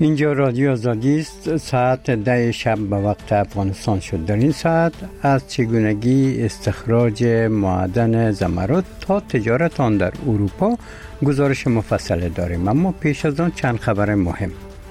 اینجا رادیو آزادی است. ساعت 10 شب به وقت افغانستان شد. در این ساعت از چگونگی استخراج معدن زمرد تا تجارت آن در اروپا گزارش مفصل داریم، اما پیش از آن چند خبر مهم.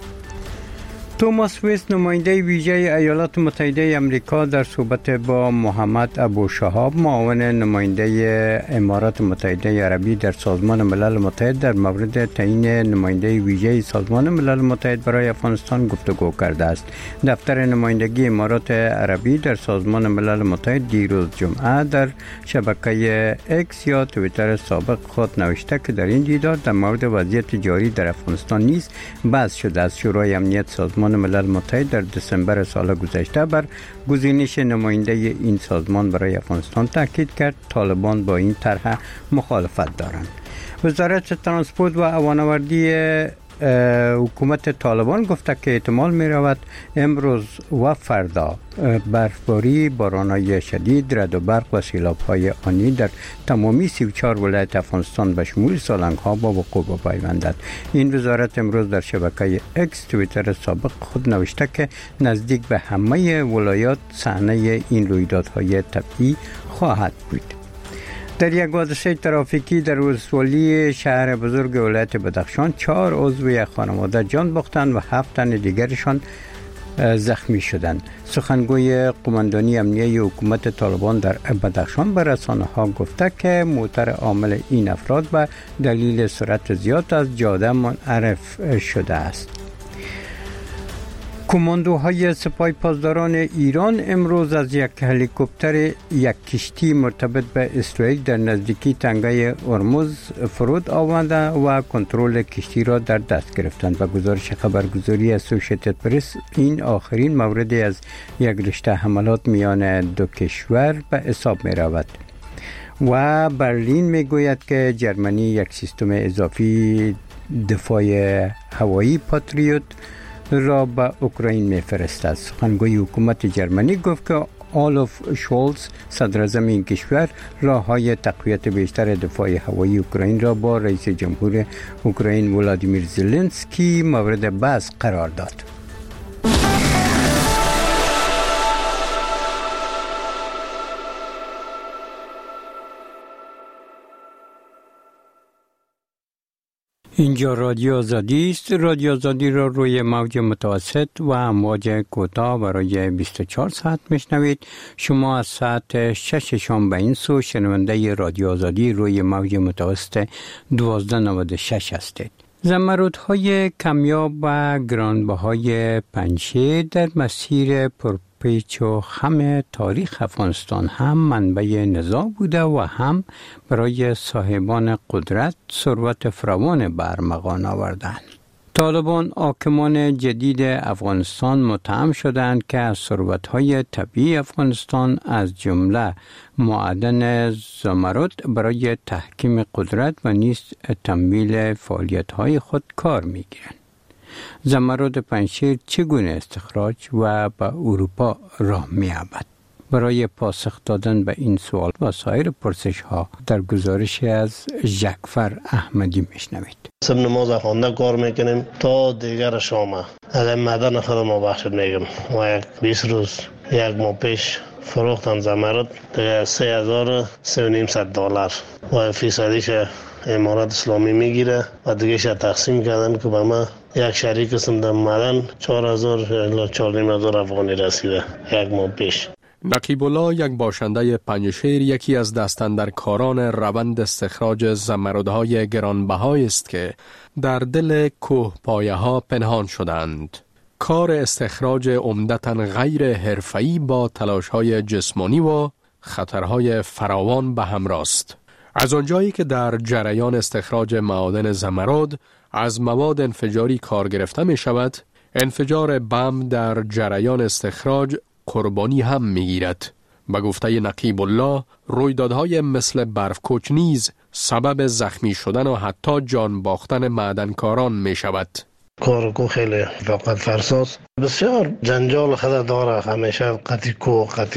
توماس ویست، نماینده ویژه ایالات متحده آمریکا، در صحبت با محمد ابوشهاب، معاون نماینده امارات متحده عربی در سازمان ملل متحد، در مورد تعیین نماینده ویژه سازمان ملل متحد برای افغانستان گفتگو کرده است. دفتر نمایندگی امارات عربی در سازمان ملل متحد دیروز جمعه در شبکه اکس یا توییتر سابق خود نوشته که در این دیدار در مورد وضعیت جاری در افغانستان نیز بحث شده است. شورای امنیت سازمان ملل متحد در دسامبر سال گذشته بر گزینش نماینده این سازمان برای افغانستان تاکید کرد. طالبان با این طرح مخالفت دارند. وزارت ترانسپورت و هوانوردی حکومت طالبان گفته که احتمال می رود امروز و فردا برفباری، باران‌های شدید، رعد و برق و سیلاب‌های آنی در تمامی 34 ولایت افغانستان به شمول سالنگ‌ها با وقوع بپیوندد. این وزارت امروز در شبکه اکس توییتر سابق خود نوشته که نزدیک به همه ولایات صحنه این رویدادهای طبیعی خواهد بود. در یک حادثه ترافیکی در ولسوالی شهر بزرگ ولایت بدخشان 4 عضو یک خانواده جان باختند و 7 تن دیگرشان زخمی شدند. سخنگوی قماندانی امنیه حکومت طالبان در بدخشان به رسانه‌ها گفته که موتور عامل این افراد به دلیل سرعت زیاد از جاده منحرف شده است. کماندوهای سپاه پاسداران ایران امروز از یک هلیکوپتر یک کشتی مرتبط به اسرائیل در نزدیکی تنگه هرمز فرود آورده و کنترل کشتی را در دست گرفتند. و گزارش خبرگزاری اسوسییتد پرس این آخرین موردی از یک رشته حملات میان دو کشور به حساب می رود. و برلین می گوید که جرمنی یک سیستم اضافی دفاع هوایی پاتریوت را به اوکراین می‌فرستد. سخنگوی حکومت جرمنی گفت که آلوف شولز، صدراعظم این کشور، راه‌های تقویت بیشتر دفاع هوایی اوکراین را با رئیس جمهور اوکراین ولادیمیر زلنسکی مورد بحث قرار داد. اینجا رادیو آزادی است. رادیو آزادی را روی موج متوسط و امواج کوتاه برای 24 ساعت میشنوید. شما از ساعت 6 شام به این سو شنونده رادیو آزادی روی موج متوسط 1296 هستید. زمرودهای کمیاب و گرانبهای پنجشیر در مسیر پیچ و خم تاریخ افغانستان هم منبع نزاع بوده و هم برای صاحبان قدرت ثروت فراوان به ارمغان آوردند. طالبان حاکمان جدید افغانستان متهم شدند که از ثروت‌های طبیعی افغانستان از جمله معدن زمرد برای تحکیم قدرت و نیز تمویل فعالیت‌های خود کار می‌گیرند. زمرد پنجشیر چگونه استخراج و به اروپا راه می‌یابد؟ برای پاسخ دادن به این سوال و سایر پرسش‌ها در گزارش از جعفر احمدی میشنوید. سب نماز خوانده کار میکنیم تا دیگر شامه. از معدن خود ما بخشید میگم و 20 روز یک ماه پیش فروختن زمرد دیگه $3,500 و فیصدیش امارات اسلامی میگیره و دیگه شد تقسیم کردن که به ما یک شریک قسم در معدن 4,000 الی 4,500 افغانی رسیده یک ماه پیش. نقیب الله، یک باشنده پنجشیر، یکی از دستاندرکاران روند استخراج زمردهای گرانبهای است که در دل کوه پایه ها پنهان شدند. کار استخراج عمدتاً غیر حرفه‌ای با تلاش‌های جسمانی و خطرهای فراوان به همراه است. از آنجایی که در جریان استخراج معادن زمرد از مواد انفجاری کار گرفته می شود، انفجار بم در جریان استخراج قربانی هم می گیرد. به گفته نقیب الله، رویدادهای مثل برفکوچ نیز سبب زخمی شدن و حتی جان باختن معدنکاران می شود. کار خیلی فقط فرساس بسیار جنجال خدا داره. همیشه قطعی کو قطعی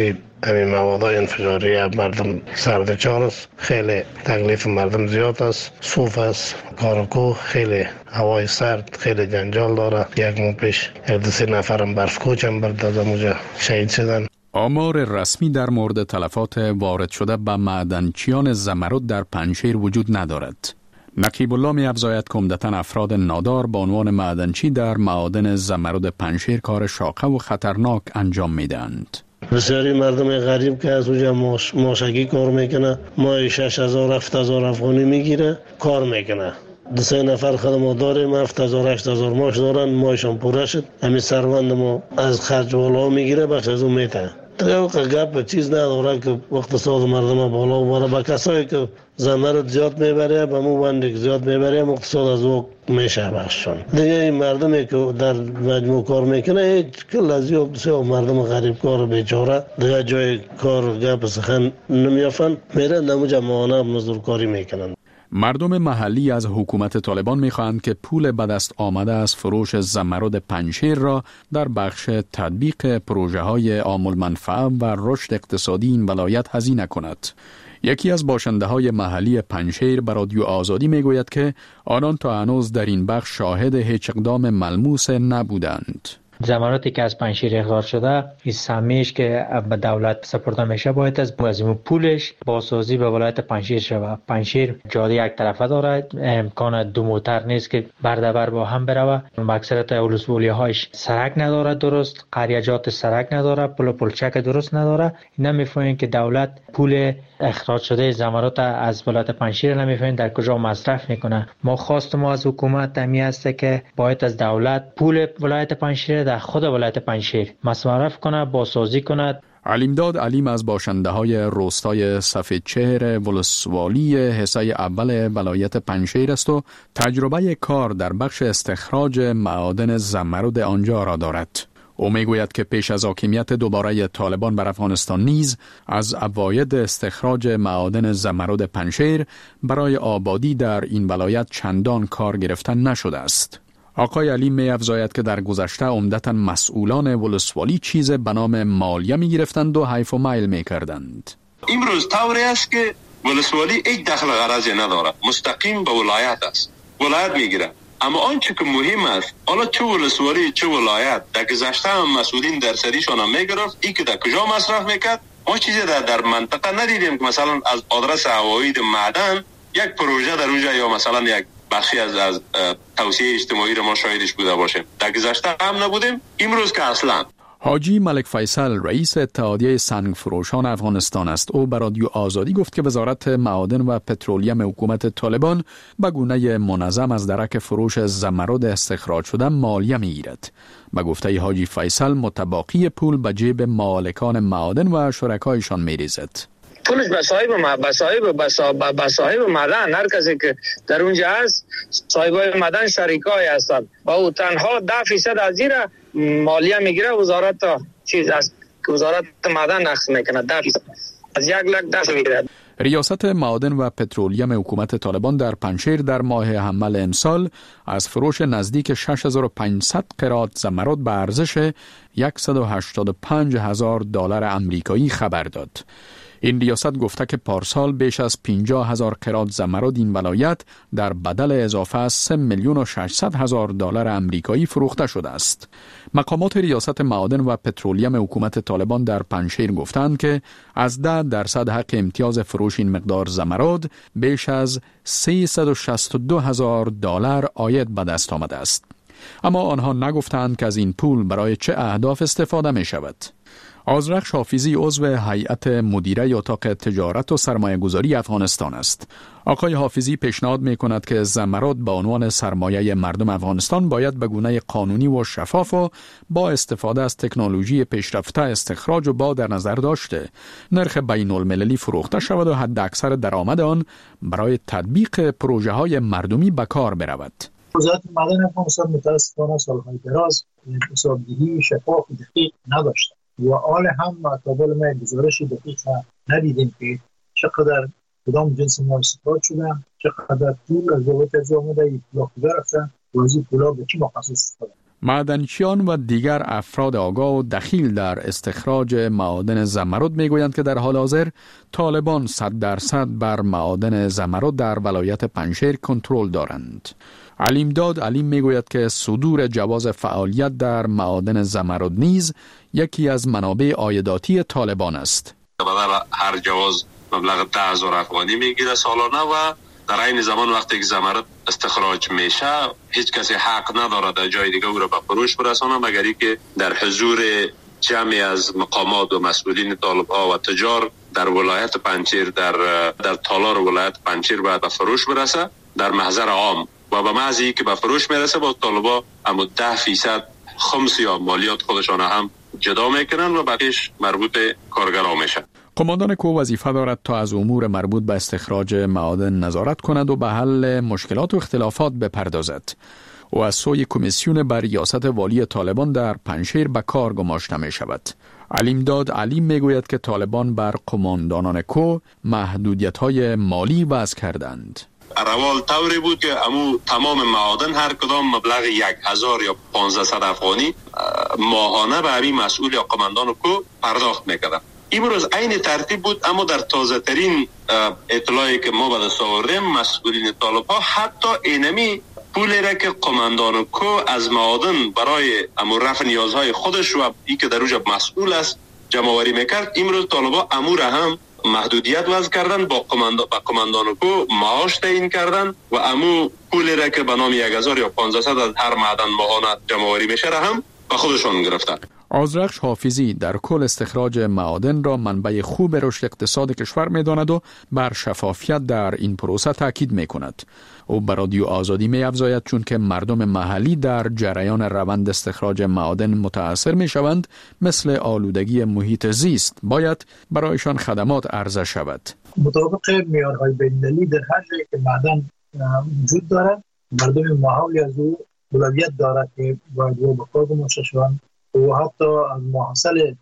همین موادهای انفجاری مردم سردچار است، خیلی تکلیف مردم زیاد است، صوف است، کارکو خیلی هوای سرد، خیلی جنجال داره. یک ماه پیش 2-3 نفرم برف کوچم برد از اونجا شهید شدن. آمار رسمی در مورد تلفات وارد شده به معدنچیان زمرد در پنجشیر وجود ندارد. نقیب الله می افزاید که عمدتاً افراد نادار با عنوان معدنچی در معادن زمرد پنجشیر کار شاقه و خطرناک انجام می دهند. بسیاری مردم غریب که از اونجا ماشگی کار میکنه، ماهی 6,000-7,000 افغانی میگیره کار میکنه. 2-3 نفر خدمات داریم، 7,000-8,000 ماش دارن، ماهشان پوره شد. همین سروند ما از خرج بالا میگیره، بخش از اون میته. تو گپ چیز نداره که اقتصاد مردم بالا بره. با کسایی که زمرد زیاد میبره، به مو بندی زیاد میبره، اقتصاد از او میشه بخششون. دیگه این مردمی که در مجموع کار میکنه هیچ کل از یو بسیار مردم غریب کار بیچاره دیگه جای کار گپ سخن نمیافن، میرن نموجه ماهانه مزدور کاری میکنن. مردم محلی از حکومت طالبان می‌خواهند که پول به دست آمده از فروش زمرد پنجشیر را در بخش تطبیق پروژه‌های عام المنفعه و رشد اقتصادی این ولایت هزینه کند. یکی از باشنده‌های محلی پنجشیر به رادیو آزادی می‌گوید که آنان تا هنوز در این بخش شاهد هیچ اقدام ملموس نبودند. زمراتی که از پنجشیر اخراج شده، این سهمیش که به دولت سپرده میشه باید از پولش بازسازی به ولایت پنجشیر شود. پنجشیر جاده یک طرفه داره، امکان دو موتر نیست که بردبر با هم بروه. اکثریت ولسوالی‌هاش سرک نداره درست، قریجات سرک نداره، پلچک درست نداره. اینا میفهمن که دولت پول اخراج شده زمرات از ولایت پنجشیر نمیفهمن در کجا مصرف میکنه. ما خواستم از حکومت همی است که باید از دولت پول ولایت پنجشیر در خود ولایت پنجشیر مصرف کنه، بازسازی کنه. علیمداد علیم از باشنده‌های روستای سفیدچهر ولسوالی حصه اول ولایت پنجشیر است و تجربه کار در بخش استخراج معادن زمرد آنجا را دارد. او میگوید که پیش از حاکمیت دوباره طالبان بر افغانستان نیز از عواید استخراج معادن زمرد پنجشیر برای آبادی در این ولایت چندان کار گرفتن نشده است. آقای علی می افزاید که در گذشته عمدتاً مسئولان ولسوالی چیز به نام مالیه می گرفتند و حیف و میل می کردند. امروز طوری است که ولسوالی هیچ دخل غرضی نداره، مستقیم به ولایت است، ولایت می گیره. اما آنچه که مهم است، حالا چه ولسوالی چه ولایت، در گذشته هم مسئولین در سریشان هم می گرفت، ای که در کجا مصرف میکرد. ما چیزی در منطقه ندیدیم که مثلا از آدرس عواید معدن یک پروژه در اونجا یا مثلا یک بخشی از توسعه اجتماعی رو ما شاهدش بوده باشیم. در گذشته هم نبودیم، امروز که اصلا. حاجی ملک فیصل رئیس اتحادیه سنگ فروشان افغانستان است. او به رادیو آزادی گفت که وزارت معادن و پترولیم حکومت طالبان به گونه منظم از درک فروش زمرد استخراج شده مالیه میگیرد. به گفته حاجی فیصل متباقی پول به جیب مالکان معادن و شرکایشان میریزد. پولش به صاحب معدن، هر کسی که در اونجا هست صاحبای معدن شریکای هستند و او تنها 10% از زیر مالیه میگیره. وزارت چیز است که وزارت معدن نقص میکنه، 10% از 1,00,000 میگیره. ریاست معادن و پترولیم حکومت طالبان در پنجشیر در ماه حمل امسال از فروش نزدیک 6,500 قرات زمرد به ارزش $185,000 آمریکایی خبر داد. این ریاست گفته که پارسال بیش از 50,000 قرات زمرد این ولایت در بدل اضافه از $3,600,000 آمریکایی فروخته شده است. مقامات ریاست معادن و پترولیم حکومت طالبان در پنجشیر گفتند که از 10% حق امتیاز فروش این مقدار زمرد بیش از $362,000 عاید به دست آمده است. اما آنها نگفتند که از این پول برای چه اهداف استفاده می شود. آذرخش حافظی عضو هیئت مدیره اتاق تجارت و سرمایه‌گذاری افغانستان است. آقای حافظی پیشنهاد می‌کند که زمرد به عنوان سرمایه مردم افغانستان باید به گونه قانونی و شفاف و با استفاده از تکنولوژی پیشرفته استخراج و با در نظر داشته نرخ بین‌المللی فروخته شود و حداکثر درآمد آن برای تطبیق پروژه‌های مردمی به کار برود. وزارت معدن افغانستان متأسفانه سال‌های دراز حسابدهی شفاف و دقیق نداشته و حال هم قابل ما گزارش دقیق ندیدیم که چقدر کدام جنس مال استخراج شده، چقدر پول از دولت از آمده پولا کجا رفته و از این پولا به چی مخصوص استفاده. معدنچیان و دیگر افراد آگاه و دخیل در استخراج معادن زمرد میگویند که در حال حاضر طالبان 100% بر معادن زمرد در ولایت پنجشیر کنترل دارند. علیمداد علیم میگوید که صدور جواز فعالیت در معادن زمرد نیز یکی از منابع عایداتی طالبان است. هر جواز مبلغ 10,000 افغانی میگیره سالانه و در این زمان وقتی که زمرد استخراج میشه هیچ کسی حق نداره در جای دیگه او را به فروش برسانه مگر اینکه در حضور جمعی از مقامات و مسئولین طالب‌ها و تجار در ولایت پنجشیر در تالار ولایت پنجشیر باید به فروش برسه در محضر عام و به محض اینکه به فروش میرسه با طالبا اما 10% خمس یا مالیات خودشان هم جدا میکنن و بقیش مربوط کارگرها میشه. قماندان کو وظیفه دارد تا از امور مربوط به استخراج معادن نظارت کند و به حل مشکلات و اختلافات بپردازد. و از سوی کمیسیون بر ریاست والی طالبان در پنجشیر به کار گماشته می شود. علیمداد علیم می گوید که طالبان بر قماندانان کو محدودیت‌های مالی وضع کردند. روال طوری بود که تمام معادن هر کدام مبلغ 1,000 یا 1,500 افغانی ماهانه به همین مسئول یا قماندان کو پرداخت میکردن. امروز عین ترتیب بود اما در تازه ترین اطلاعی که ما به دست آوردیم مسئولین طالب ها حتی اینمی پولی را که قماندان کو از معادن برای رفع نیازهای خودش و ای که در اوجا مسئول است جمع آوری میکرد امروز طالب ها امور هم محدودیت وضع کردن با قماندان کو معاش تعیین کردن و پولی را که به نام 1,000 یا 1,500 از هر معدن ماهانه جمع آوری میشه را هم به خودشون گرفتن. آذرخش حافظی در کل استخراج معادن را منبع خوب رشد اقتصاد کشور می‌داند و بر شفافیت در این پروسه تاکید می‌کند. او بر رادیو آزادی می‌افزاید چون که مردم محلی در جریان روند استخراج معادن متأثر می‌شوند مثل آلودگی محیط زیست باید برایشان خدمات عرضه شود. مطابق معیارهای بین‌المللی در هر جایی که معدن وجود دارد مردم محلی از او اولویت دارد که باید او به کار گماشته شوند و حتی از محصل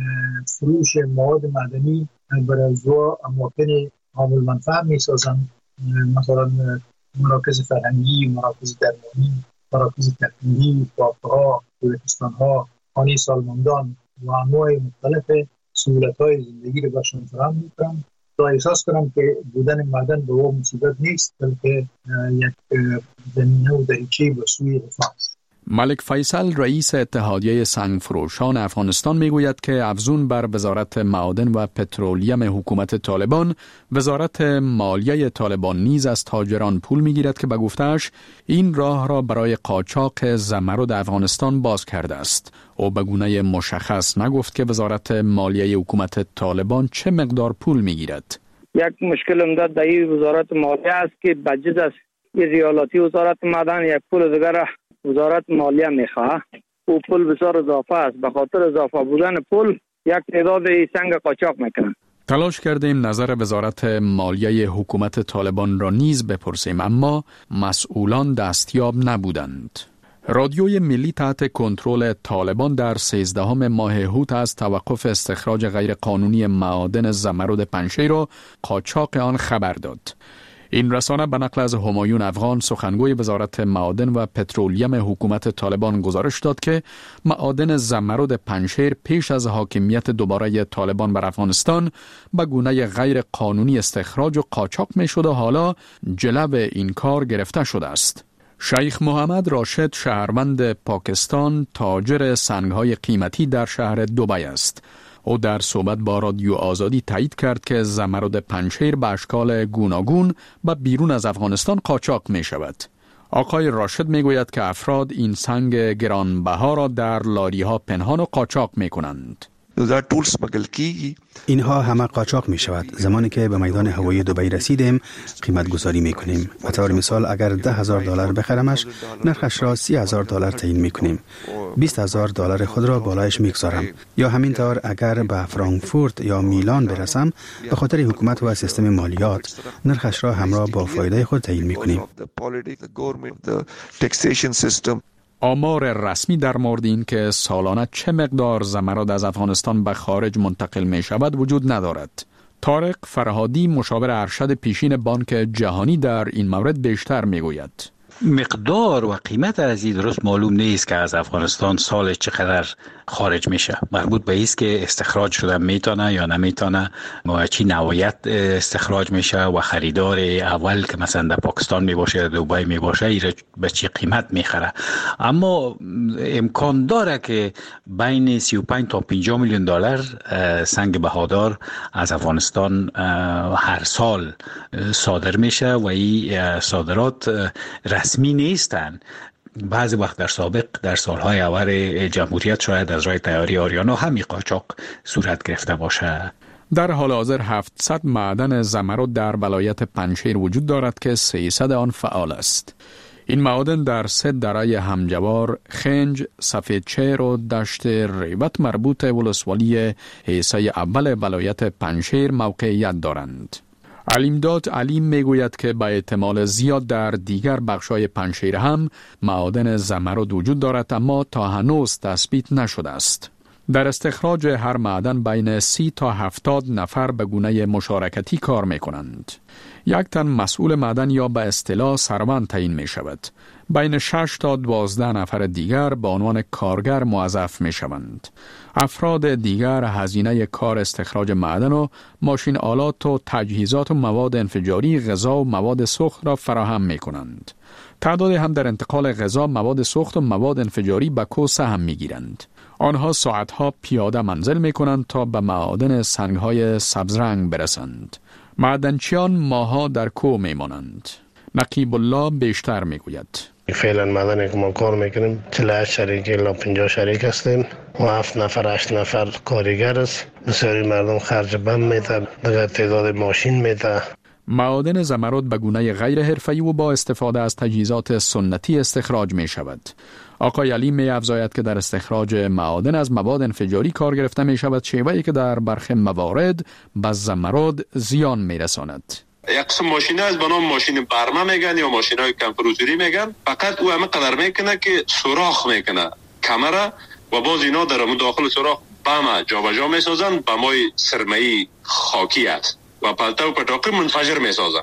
فروش مواد معدنی برای زوا اماکن عامل منفعه می سازند، مثلا مراکز فرهنگی، مراکز درمانی، مراکز تحقیقی، باغ‌ها، کوهستان‌ها، خانه سالمندان و انواع مختلف سهولت‌های زندگی را برشان فراهم می‌کنند تا احساس کنم که بودن معدن به او مصیبت نیست بلکه یک زمینه و دریچه به سوی رفاه است. ملک فیصل رئیس اتحادیه سنگفروشان افغانستان میگوید که افزون بر وزارت معادن و پترولیم حکومت طالبان، وزارت مالیه طالبان نیز از تاجران پول میگیرد که به گفته‌اش این راه را برای قاچاق زمرد افغانستان باز کرده است. او به گونه مشخص نگفت که وزارت مالیه حکومت طالبان چه مقدار پول میگیرد. یک مشکل عمده در وزارت مالیه است که بجز از ریالاتی وزارت معدن یک پول دیگر وزارت مالیه میخواه. او پول بسیار اضافه است. به خاطر اضافه بودن پول یک تعداد سنگ قاچاق میکنن. تلاش کردیم نظر وزارت مالیه حکومت طالبان را نیز بپرسیم اما مسئولان دستیاب نبودند. رادیوی ملی تحت کنترل طالبان در 13 ماه هوت از توقف استخراج غیرقانونی معادن زمرد پنجشیر و قاچاق آن خبر داد. این رسانه به نقل از همایون افغان سخنگوی وزارت معادن و پترولیم حکومت طالبان گزارش داد که معادن زمرد پنجشیر پیش از حاکمیت دوباره طالبان بر افغانستان به گونه غیر قانونی استخراج و قاچاق می شد و حالا جلو این کار گرفته شده است. شیخ محمد راشد شهروند پاکستان تاجر سنگ‌های قیمتی در شهر دبی است. او در صحبت با رادیو آزادی تایید کرد که زمرد پنجشیر به اشکال گوناگون به بیرون از افغانستان قاچاق می شود. آقای راشد می گوید که افراد این سنگ گرانبها را در لاری‌ها پنهان و قاچاق می کنند. اینها همه قاچاق می شود. زمانی که به میدان هوایی دبی رسیدیم قیمت گذاری می کنیم. به طور مثال اگر $10,000 بخرمش نرخش را $30,000 تعیین می کنیم. $20,000 خود را بالایش می گذارم. یا همینطور اگر به فرانکفورت یا میلان برسم به خاطر حکومت و سیستم مالیات نرخش را همراه با فایده خود تعیین می کنیم. آمار رسمی در مورد این که سالانه چه مقدار زمرد از افغانستان به خارج منتقل می شود وجود ندارد. طارق فرهادی مشاور ارشد پیشین بانک جهانی در این مورد بیشتر می گوید. مقدار و قیمت از این درست معلوم نیست که از افغانستان سال چقدر خارج میشه. مربوط به است که استخراج شده میتونه یا نمیتونه و چی نوعیت استخراج میشه و خریدار اول که مثلا در پاکستان میباشه، دبی میباشه، ایره به چی قیمت میخره. اما امکان داره که بین 35 تا 50 میلیون دلار سنگ بهادار از افغانستان هر سال صادر میشه و این صادرات رسمی نیستن. بعضی وقت در سابق در سالهای اول جمهوریت شاید از راه تیاری آریانا همین قاچاق صورت گرفته باشه. در حال حاضر 700 معدن زمرد در ولایت پنجشیر وجود دارد که 300 آن فعال است. این معادن در 3 دره همجوار، خنج، سفیدچیر و دشت ریوت مربوط ولسوالی حیصه اول ولایت پنجشیر موقعیت دارند. علیمداد علیم میگوید که به احتمال زیاد در دیگر بخشای پنجشیر هم معادن زمرد وجود دارد، اما تا هنوز تثبیت نشده است. در استخراج هر معدن بین 30 تا 70 نفر به گونه مشارکتی کار می کنند. یک تن مسئول معدن یا به اصطلاح سروند تعیین می شود. بین 6 تا 12 نفر دیگر به عنوان کارگر موظف می شوند. افراد دیگر هزینه کار استخراج معدن و ماشین آلات و تجهیزات و مواد انفجاری، غذا و مواد سوخت را فراهم می کنند. تعداد هم در انتقال غذا، مواد سوخت و مواد انفجاری به کوسه هم می گیرند. آنها ساعتها پیاده منزل می کنند تا به معادن سنگهای سبزرنگ برسند. معدنچیان ماها در کوه می مانند. نقیب الله بیشتر می گوید. فعلا معدنی که ما کار میکنیم 48 شریک الا 50 شریک هستیم و 7 نفر 8 نفر کارگر است. بسیاری مردم خرج بم میده، دیگر تعداد ماشین میده. معادن زمرد به گونه غیر حرفه‌ای و با استفاده از تجهیزات سنتی استخراج می شود. آقای علی می افزاید که در استخراج معادن از مواد انفجاری کار گرفته می شود، شیوهی که در برخی موارد به زمرد زیان می رساند. یک قسم ماشین از به نام ماشین برمه میگن یا ماشین های کمپروزوری میگن. فقط او همه قدر میکنه که سوراخ میکنه کمره و باز اینا در داخل سوراخ بم جابجا میسازن. بمای سرمه‌ای خاکی است و پلته و پتاقی منفجر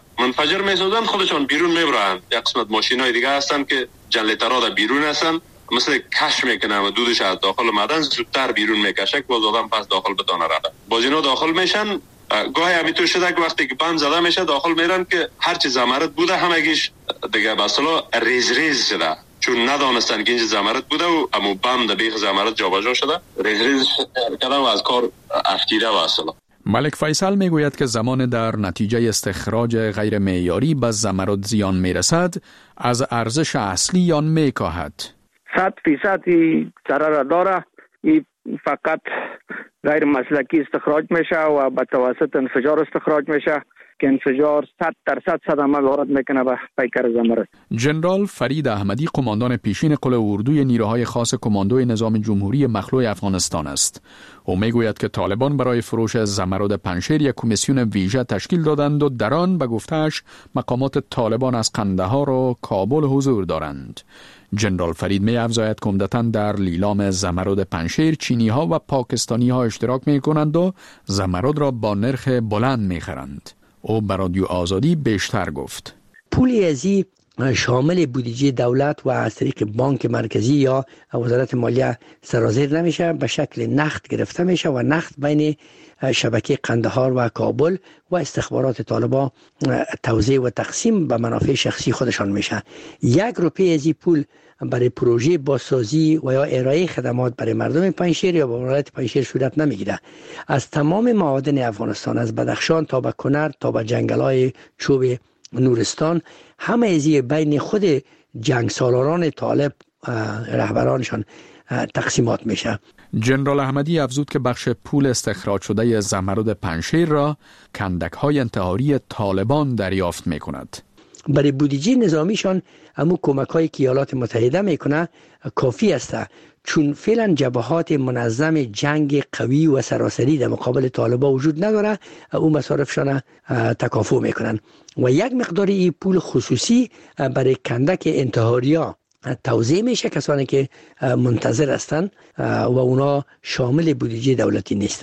میسازن خودشان بیرون میبرن. یک قسمت ماشین های دیگه هستن که جنریترها در بیرون هستن، مثل کش میکنه و دودش از داخل معدن زودتر بیرون میکشه که باز آدم پس داخل بتونه رده. باز اینا داخل میشن. گاهی همینطور شده که وقتی که بم زده میشه داخل میرن که هرچی زمرد بوده همگیش دیگه به اصطلاح ریز شده، چون ندانستن که اینجا زمرد بوده و امو بم در بیخ زمرد جابجا شده، ریز کردن و از کار افتیده و اصطلاح. ملک فیصل میگوید که زمان در نتیجه استخراج غیر معیاری به زمرد زیان میرسد، از ارزش اصلی آن میکاهد. 100% ضرر داره. این فقط غیر مسلکی استخراج میشه و به توسط انفجار استخراج میشه که انفجار 100% صدمه وارد میکنه به پیکر زمرد. جنرال فرید احمدی قماندان پیشین قل اردوی نیروهای خاص کماندوی نظام جمهوری مخلوع افغانستان است. او میگوید که طالبان برای فروش زمرد پنجشیر یک کمیسیون ویژه تشکیل دادند و در آن به گفته‌اش مقامات طالبان از قندهار و کابل حضور دارند. جنرال فرید می افزاید که عمدتاً در لیلام زمرد پنجشیر چینی ها و پاکستانی ها اشتراک می کنند و زمرد را با نرخ بلند می خرند. او بر رادیو آزادی بیشتر گفت. پولی ازی شامل بودجه دولت و از طریق بانک مرکزی یا وزارت مالیه سرازیر نمیشه، به شکل نقد گرفته میشه و نقد بین شبکه قندهار و کابل و استخبارات طالبان توزیع و تقسیم به منافع شخصی خودشان میشه. 1 روپیه از این پول برای پروژه بازسازی و یا ارائه خدمات برای مردم پنجشیر یا ولایت پنجشیر صورت نمیگیره. از تمام معادن افغانستان، از بدخشان تا به کنر تا به جنگل‌های چوب نورستان، همه ازی بین خود جنگ سالاران طالب رهبرانشان تقسیمات میشه. جنرال احمدی افزود که بخش پول استخراج شده زمرد پنجشیر را کندک‌های انتحاری طالبان دریافت میکند. برای بودجه نظامیشان همون کمک‌هایی که ایالات متحده میکنه کافی است، چون فعلا جبهات منظم جنگ قوی و سراسری در مقابل طالبان وجود نداره، اون مصارفشان تکافؤ میکنن و یک مقدار این پول خصوصی برای کندک انتحاریا توزیع میشه، کسانی که منتظر هستند و اونا شامل بودجه دولتی نیستند.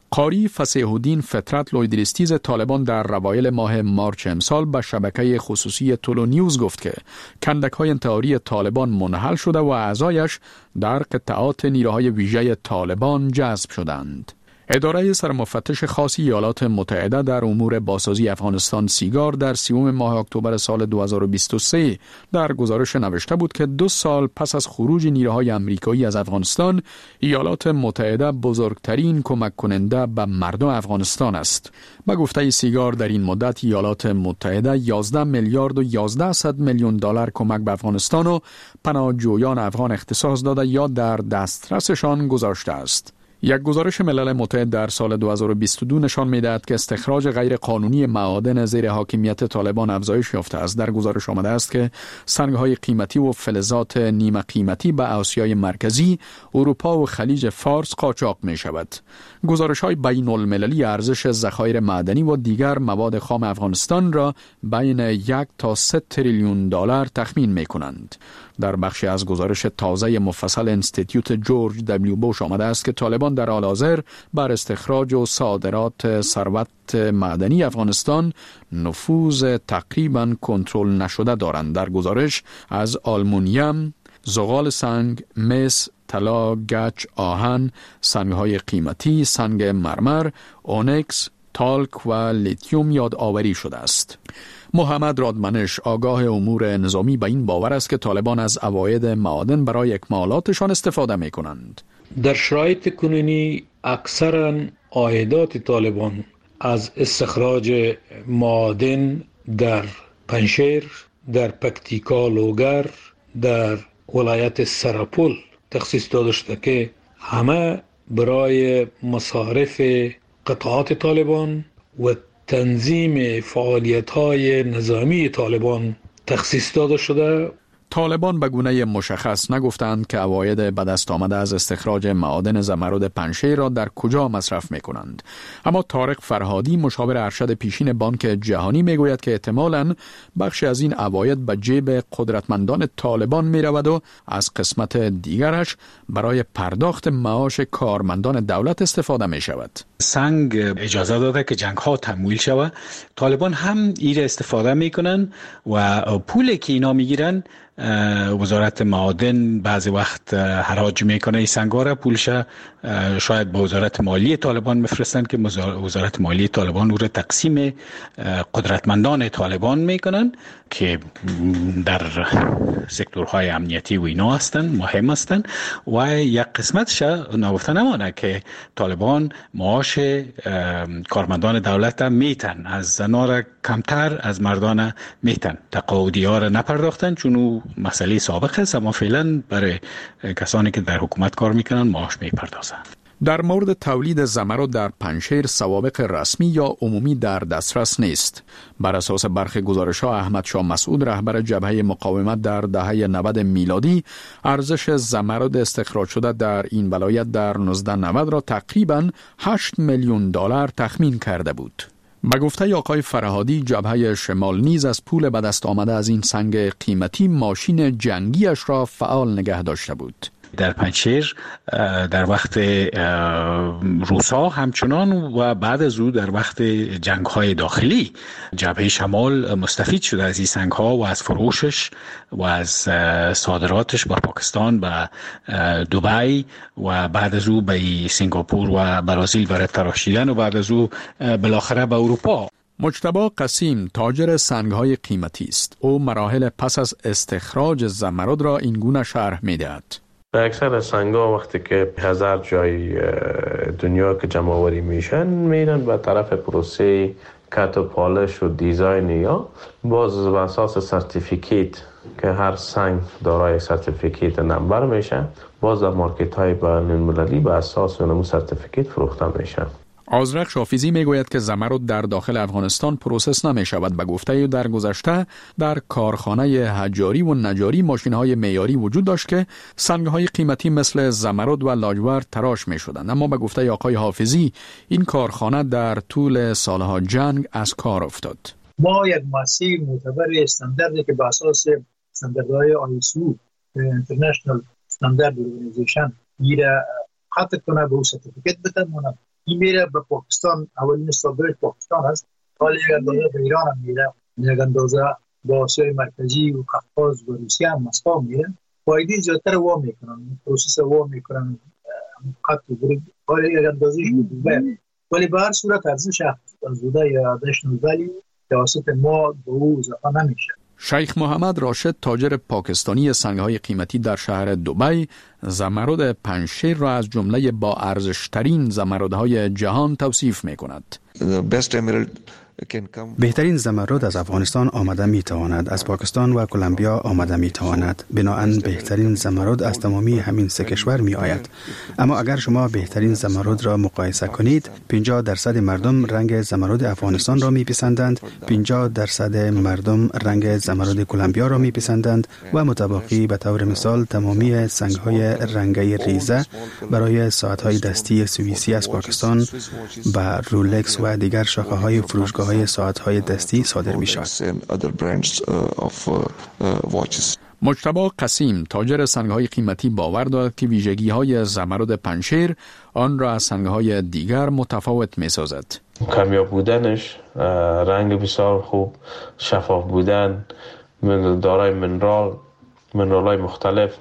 قاری فصیح الدین فطرت لویدریستیز طالبان در اوایل ماه مارچ امسال به شبکه خصوصی تولو نیوز گفت که کندک‌های انتحاری طالبان منحل شده و اعضایش در قطعات نیروهای ویژه طالبان جذب شدند. اداره سرمفتش خاص ایالات متحده در امور بازسازی افغانستان سیگار در 30 ماه اکتبر سال 2023 در گزارش نوشته بود که 2 سال پس از خروج نیروهای آمریکایی از افغانستان، ایالات متحده بزرگترین کمک کننده به مردم افغانستان است. به گفته سیگار در این مدت ایالات متحده 11 میلیارد و 11 میلیون دلار کمک به افغانستان و پناهجویان افغان اختصاص داده یا در دسترسشان گذاشته است. یک گزارش ملل متحد در سال 2022 نشان می‌دهد که استخراج غیر قانونی معادن زیر حاکمیت طالبان افزایش یافته است. در گزارش آمده است که سنگ‌های قیمتی و فلزات نیمه قیمتی به آسیای مرکزی، اروپا و خلیج فارس قاچاق می‌شود. گزارش‌های بین‌المللی ارزش ذخایر معدنی و دیگر مواد خام افغانستان را بین 1 تا 3 تریلیون دلار تخمین می‌کنند. در بخشی از گزارش تازه مفصل انستیتیوت جورج دبلیو بوش آمده است که طالبان در حال حاضر بر استخراج و صادرات ثروت معدنی افغانستان نفوذ تقریباً کنترل نشده دارند. در گزارش از آلومینیوم، زغال سنگ، مس، طلا، گچ، آهن، سنگ‌های قیمتی، سنگ مرمر، اونکس، تالک و لیتیوم یادآوری شده است. محمد رادمنش آگاه امور نظامی به این باور است که طالبان از عواید معادن برای اکمالاتشان استفاده می کنند. در شرایط کنونی اکثرا عایدات طالبان از استخراج معادن در پنشیر، در پکتیکا لوگر، در ولایت سرپل تخصیص داده شده که همه برای مصارف قطعات طالبان و تنظیم فعالیت‌های نظامی طالبان تخصیص داده شده. طالبان به گونه مشخص نگفتند که عواید به دست آمده از استخراج معادن زمرد پنشیر را در کجا مصرف می کنند. اما طارق فرهادی مشاور ارشد پیشین بانک جهانی می گوید که احتمالاً بخشی از این عواید به جیب قدرتمندان طالبان می رود و از قسمت دیگرش برای پرداخت معاش کارمندان دولت استفاده می شود. سنگ اجازه داده که جنگ ها تمویل شود. طالبان هم این استفاده می کنن و پولی که اینا می گیرن وزارت معادن بعضی وقت حراج میکنه این سنگ‌ها را، پولش شاید به وزارت مالی طالبان میفرستند که وزارت مالی طالبان او را تقسیم قدرتمندان طالبان میکنن که در سکتورهای امنیتی و اینا هستند، مهم هستند و یک قسمتش نگفته نمانه که طالبان معاش کارمندان دولت میتن، از زنا را کمتر از مردان میتن، تقاعدی ها را نپرداختن چون او مسئله سابق است، اما فعلا برای کسانی که در حکومت کار میکنن معاش میپردازن. در مورد تولید زمرد در پنشیر سوابق رسمی یا عمومی در دسترس نیست. بر اساس برخی گزارش‌ها احمد شاه مسعود رهبر جبهه مقاومت در دهه 90 میلادی ارزش زمرد استخراج شده در این ولایت در 1990 را تقریباً 8 میلیون دلار تخمین کرده بود. به گفته آقای فرهادی جبهه شمال نیز از پول به دست آمده از این سنگ قیمتی ماشین جنگیش را فعال نگه داشته بود. در پنشیر در وقت روسا همچنان و بعد از او در وقت جنگ‌های داخلی جبهه شمال مستفید شده از این سنگ‌ها و از فروشش و از صادراتش به پاکستان، به دبی و بعد از او به سنگاپور و برزیل برای تراشیدن و بعد از او بالاخره به اروپا. مجتبی قسیم تاجر سنگ‌های قیمتی است. او مراحل پس از استخراج زمرد را این گونه شرح می‌دهد. اکثر سنگ‌ها وقتی که هزار جای دنیا که جمع آوری میشن میرن به طرف پروسه کات و پالش و دیزاین، یا باز بر اساس سرتیفیکیت که هر سنگ دارای سرتیفیکیت نمبر میشه، باز در مارکت های بین‌المللی به اساس اون سرتیفیکیت فروخته میشن. آذرخ شافیزی میگوید که زمرد در داخل افغانستان پروسس نمی شود. به گفته او در گذشته در کارخانه حجاری و نجاری ماشین‌های معیاری وجود داشت که سنگ‌های قیمتی مثل زمرد و لاجورد تراش می‌شدند، اما به گفته آقای حافظی این کارخانه در طول سالها جنگ از کار افتاد. ما یک مؤسسه معتبر استانداردی که به اساس استانداردهای ISO International Standard Organization میره خط کنه به سرتیفیکیت بده، ما این میره به پاکستان، اولین صادرات پاکستان است، حالا یک اندازه به ایران هم میره، یک اندازه با آسیای مرکزی و قفقاز و روسیه هم مسکو میره. فایده زیادتر وام میکنن، پروسس وام میکنن، خط و برید حالا یک اندازه شده. ولی به هر صورت ارزش افزوده یا ادیشنال ولیو توسط ما به او اضافه نمیشه. شیخ محمد راشد، تاجر پاکستانی سنگ‌های قیمتی در شهر دبی، زمرد پنجشیر را از جمله با ارزش‌ترین زمردهای جهان توصیف می‌کند. بهترین زمرد از افغانستان آمده می تواند، از پاکستان و کلمبیا آمده می تواند. بنابراین بهترین زمرد از تمامی همین سه کشور می آید. اما اگر شما بهترین زمرد را مقایسه کنید، 50% مردم رنگ زمرد افغانستان را می پسندند، 50% مردم رنگ زمرد کلمبیا را می پسندند و متباقی به طور مثال تمامی سنگ‌های رنگی ریزه برای ساعت‌های دستی سوئیسی از پاکستان به رولکس و دیگر شاخه‌های فروشگاه ساعت‌های دستی صادر می‌شود. مجتبی قسیم، تاجر سنگ‌های قیمتی، باور دارد که ویژگی‌های زمرد پنجشیر آن را از سنگ‌های دیگر متفاوت می‌سازد. کمیاب بودنش، رنگ بسیار خوب، شفاف بودن، دارای منرال‌های مختلف،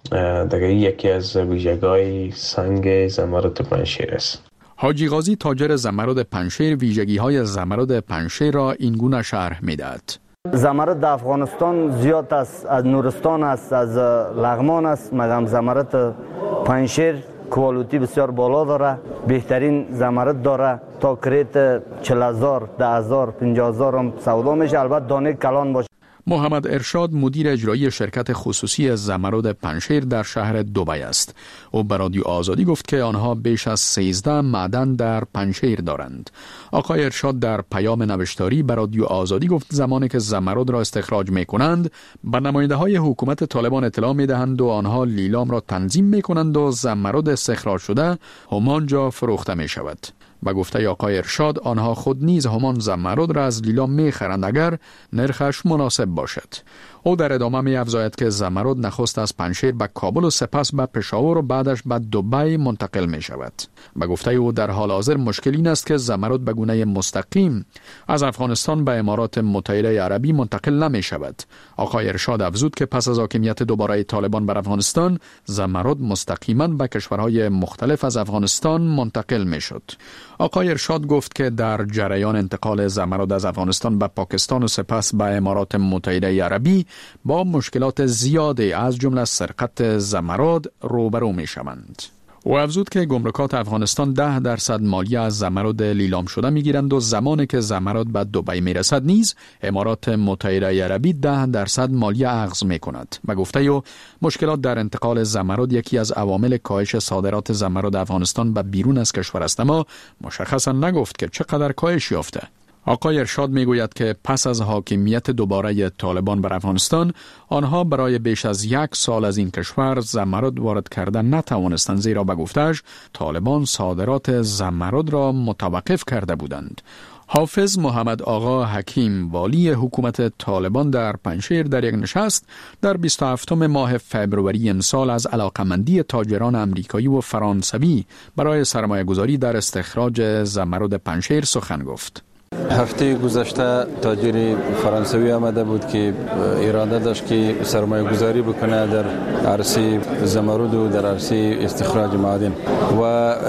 دیگه یکی از ویژگی‌های سنگ زمرد پنجشیر است. حاجی غازی، تاجر زمرد پنجشیر، ویژگی‌های زمرد پنجشیر را این گونه شرح می‌دهد. زمرد در افغانستان زیاد است، از نورستان است، از لغمان است، مگر زمرد پنجشیر کوالیتی بسیار بالا داره، بهترین زمرد داره، تا کریت 40,000 10,000 50,000 هم سودا میشه، البته دانه کلان باشه. محمد ارشاد، مدیر اجرایی شرکت خصوصی زمرد پنجشیر در شهر دبی است. او به رادیو آزادی گفت که آنها بیش از 13 معدن در پنجشیر دارند. آقای ارشاد در پیام نوشتاری به رادیو آزادی گفت زمانی که زمرد را استخراج می‌کنند، به نماینده‌های حکومت طالبان اطلاع می‌دهند و آنها لیلام را تنظیم می‌کنند و زمرد استخراج شده همانجا فروخته می‌شود. به گفته آقای ارشاد، آنها خود نیز همان زمرد را از لیلام می‌خرند اگر نرخش مناسب باشد. او در ادامه می‌افزاید که زمرد نخست از پنجشیر به کابل و سپس به پشاور و بعدش به دبی منتقل می‌شود. به گفته او در حال حاضر مشکل این است که زمرد به گونه مستقیم از افغانستان به امارات متحده عربی منتقل نمی‌شود. آقای ارشاد افزود که پس از حاکمیت دوباره طالبان بر افغانستان، زمرد مستقیما به کشورهای مختلف از افغانستان منتقل می‌شد. آقای ارشاد گفت که در جریان انتقال زمرد از افغانستان به پاکستان و سپس به امارات متحده عربی با مشکلات زیادی از جمله سرقت زمرد روبرو می شوند. او افزود که گمرکات افغانستان 10% مالیه از زمرد لیلام شده می گیرند و زمانی که زمرد به دبی می رسد نیز امارات متحده عربی 10% مالیه اخذ می کند. به گفته او مشکلات در انتقال زمرد یکی از عوامل کاهش صادرات زمرد افغانستان به بیرون از کشور است، اما مشخصا نگفت که چقدر کاهش یافته. آقای ارشاد میگوید که پس از حاکمیت دوباره طالبان بر افغانستان، آنها برای بیش از 1 سال از این کشور زمرد وارد کردن نتوانستند، زیرا به گفته‌اش طالبان صادرات زمرد را متوقف کرده بودند. حافظ محمد آقا حکیم، والی حکومت طالبان در پنجشیر، در یک نشست در 27 ماه فبروری امسال از علاقمندی تاجران امریکایی و فرانسوی برای سرمایه‌گذاری در استخراج زمرد پنجشیر سخن گفت. هفته گذشته تاجر فرانسوی آمده بود که اراده داشت که سرمایه گذاری بکنه در عرصه زمرد و در عرصه استخراج معادن و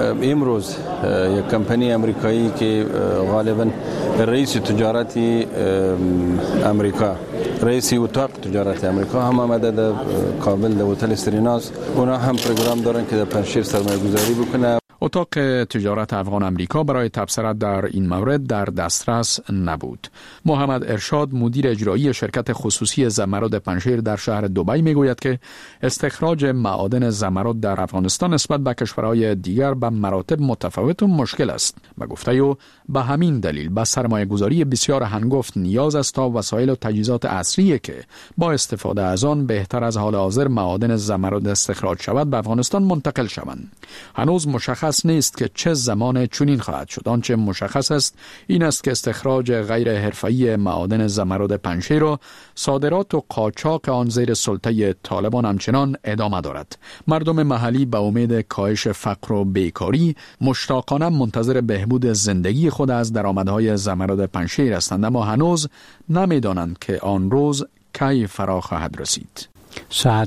امروز یک کمپانی امریکایی که غالبا رئیس تجارت امریکا، رئیس اتاق تجارت امریکا هم آمده در کابل در هتل سریناس، اونا هم پروگرام دارن که در پنجشیر سرمایه گذاری بکنه. اتاق تجارت افغان امریکا برای تبصره در این مورد در دسترس نبود. محمد ارشاد، مدیر اجرایی شرکت خصوصی زمرد پنجشیر در شهر دبی میگوید که استخراج معادن زمرد در افغانستان نسبت به کشورهای دیگر به مراتب متفاوت و مشکل است. به گفته او به همین دلیل به سرمایه گذاری بسیار هنگفت نیاز است تا وسایل و تجهیزات اصلی که با استفاده از آن بهتر از حال حاضر معادن زمرد استخراج شود به افغانستان منتقل شوند. هنوز مشخص مشخص نیست که چه زمان چنین خواهد شد. آنچه مشخص است این است که استخراج غیر حرفه‌ای معادن زمرد پنجشیر و صادرات و قاچاق آن زیر سلطه طالبان همچنان ادامه دارد. مردم محلی به امید کاهش فقر و بیکاری مشتاقانه منتظر بهبود زندگی خود از درآمدهای زمرد پنجشیر هستند، اما هنوز نمی‌دانند که آن روز کی فرا خواهد رسید. ساعت